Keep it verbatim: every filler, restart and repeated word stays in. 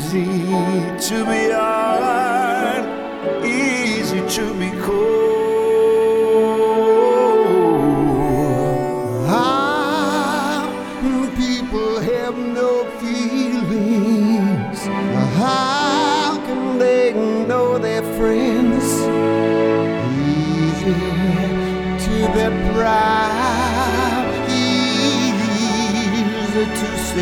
easy to be hard, easy to be cold. How people have no feelings? How can they know their friends? Easy to be proud, easy to say